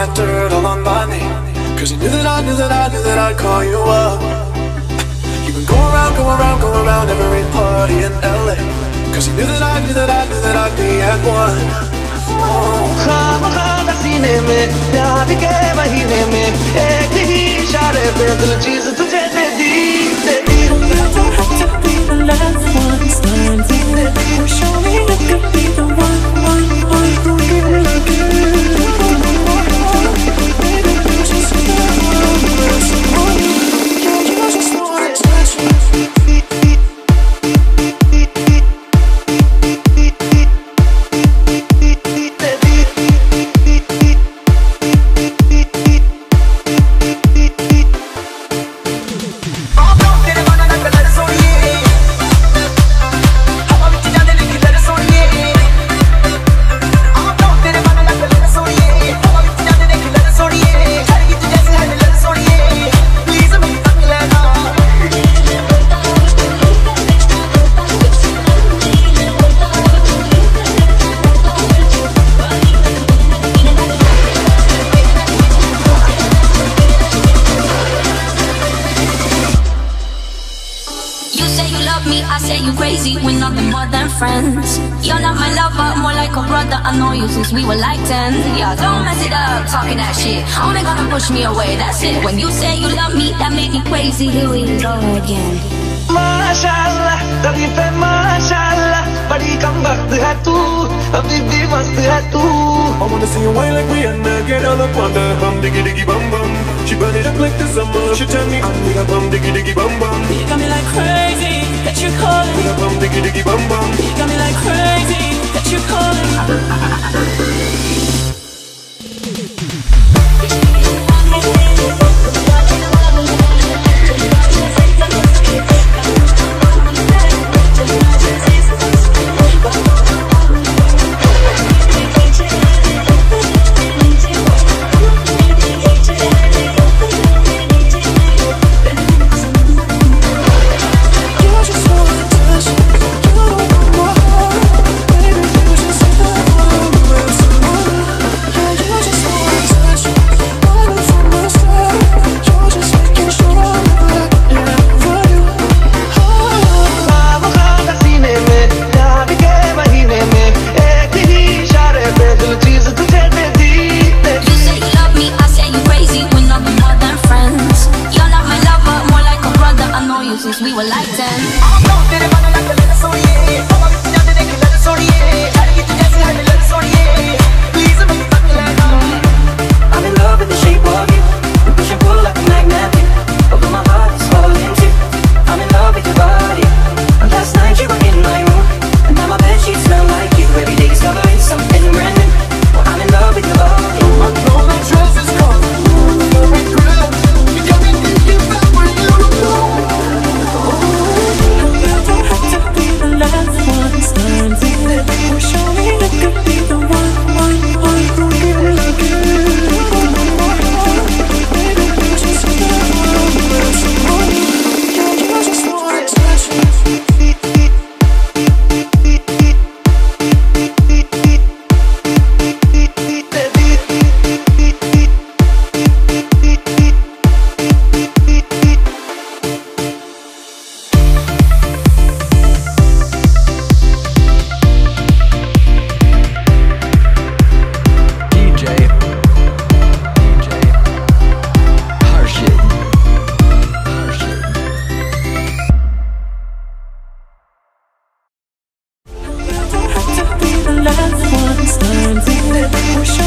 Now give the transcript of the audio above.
that dirt all on my name. Cause you knew that I knew that I knew that I'd call you up. You would go around, go around, go around every party in LA. Cause you knew that I knew that I knew that I'd be at one. खामखा सीने में प्यार के महीने में एक ही इशारे पे दिल चीज तुझे दे दी, दे दी। You don't have to be the last one standing. Show me you could be the one. Don't give it again. Baby, you just want someone. You just want touch me. Friends. You're not my lover, more like a brother. I know you since we were like 10. Yeah, don't mess it up, talking that shit. Only gonna push me away, that's it. When you say you love me, that made me crazy. Here we go again. माशाल्लाह तभी पे माशाल्लाह बड़ी कम वक्त है तू अभी भी मस्त है तू I wanna see you wine like Rihanna, get all up on the hum diggy diggy bum bum. She burn it up like the summer. She tell me I'm with a bum diggy diggy bum bum. You got me like crazy that you're calling. With a bum diggy diggy bum bum. You got me like crazy that you're calling. Since we were like 10. I'm in love with the shape of you. We push and pull like a magnet. Although my heart is falling too. I'm in love with your body. And last night you were in my room, and now my bed sheets smell like you. Every day discovering something brand new. Well, I'm in love with your body. I know that trust is calling. No regret. You got me thinking about where you go. You don't have to be the last one standing. Show me you could be the one. Don't give it again. Baby, you just want someone. You just want touch me. Last one standing.